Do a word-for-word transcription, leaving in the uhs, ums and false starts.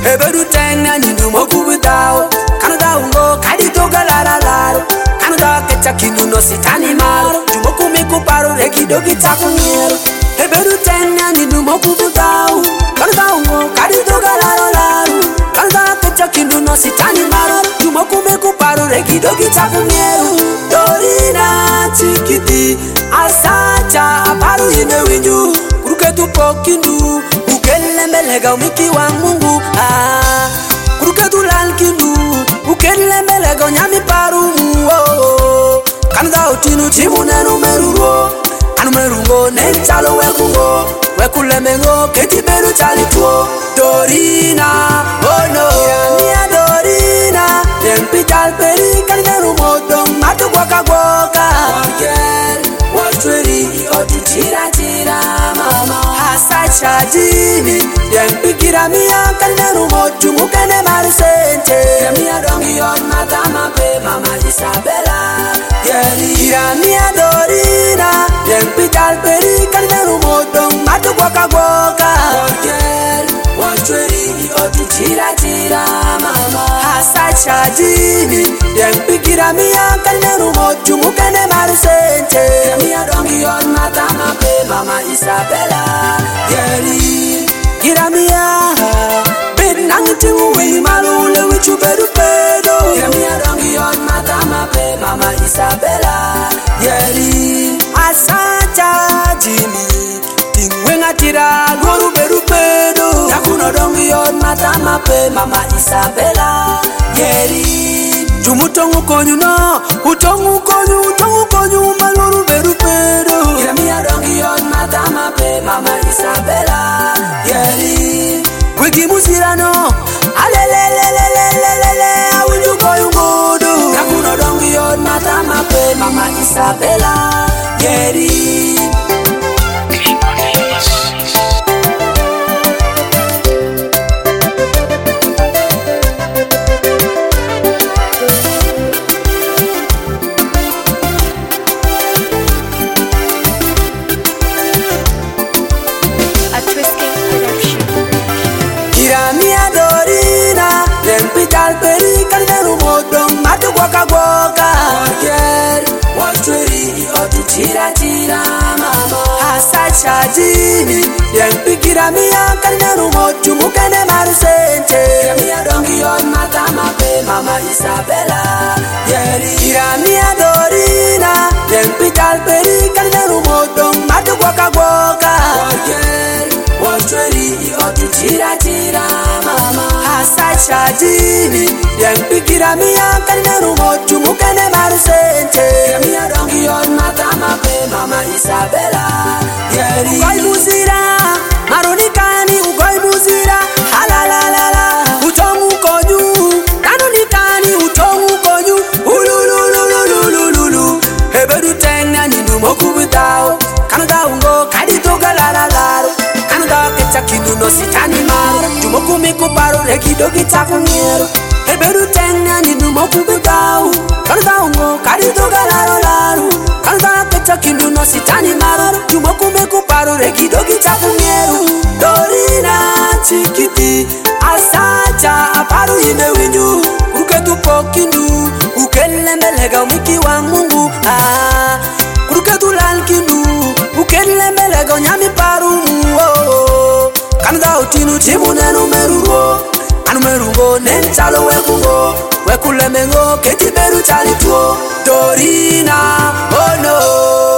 Ebedu tena nindu mokubutao Kanada ungo kadito galaralaro Kanada kecha kinuno sitani maro Jumoku miku paro rekidogi takunyero Ebedu tena nindu mokubutao Kanada ungo kadito galaralaro Kanada kecha kinuno sitani maro Jumoku miku paro rekidogi takunyero Dorina chikiti asacha paru imewinyu Kuruketu pokindu ukele melega umiki wa Mungu ah Kuruketu lalkindu ukele melega nyami paru oh Kanza utinu timu nenu meruro anu merungo nenchalo wekungo wekulemengo keti beru chalituo Dorina oh no Mia Dorina Tempital peri kangeru modong matu gwaka gwaka Wachweri otu tira tira mama Hasa chajini Dempikira miya kangeru motu mukene marisente Miya dongi on matama pe mama Isabella Kira miya Dorina Tempital peri kangeru modong matu gwaka gwaka Wachweri otu tira tira mama Hasa chajini Dempikira miya kangeru motu mukene marisente Miya dongi on matama pe mama Isabella Yeri Kira miya Ben nangti uwi malule wichu bedu pedo Kira miya dongi on matama pe mama Isabella Yeri Asacha jimi Tingwenga tira goru bedu pedo Nakuno dongi on matama pe mama Isabella Yeri Jumutongu konyu no Utongu konyu, utongu konyu Maluru beru pedo Kira miya dongi on matama pe mama Isabella Yeri Wiki musirano Alelelelelelelele Awinju koyu modo Nakuno dongi on matama pe mama Isabella Yeri Peri kangeru modong matu gwaka gwaka Warger, wachweri otu tira tira mama Hasa chajini Dempikira miya kangeru motu mukene marisente Kira miya dongi on matama pe mama Isabella Yeri Kira miya Dorina Dempital peri kangeru modong matu gwaka gwaka Warger, wachweri otu tira tira mama Hasa chajini Dempikira miya kangeru motu mukene marisente Kira miya dongi on matama pe mama Isabella Yeri Ugoi muzira Maronikani ugoi muzira Halalalala Utongu konyu Nanunikani utongu konyu Ulululululululu Hebedu tena ninu mokubitao Kanada ungo kadito galaralaro Kanada kecha kinuno sitani maro Jumoku miku paro rekidogi takunyero Hebedu tena ninu mokubitao Kanada ungo kadito galaralaro Kanada kecha kinuno sitani maro Jumoku miku paro rekidogi takunyero Dorina chikiti asacha aparu imewinyu Kuruketu pokindu ukele melega umiki wa Mungu ah Kuruketu lalkindu ukele melega nyami paru oh Kanada utinu timu nenu meruro anu merungo nenchalo wekungo wekulemengo keti beru chalituo Dorina oh no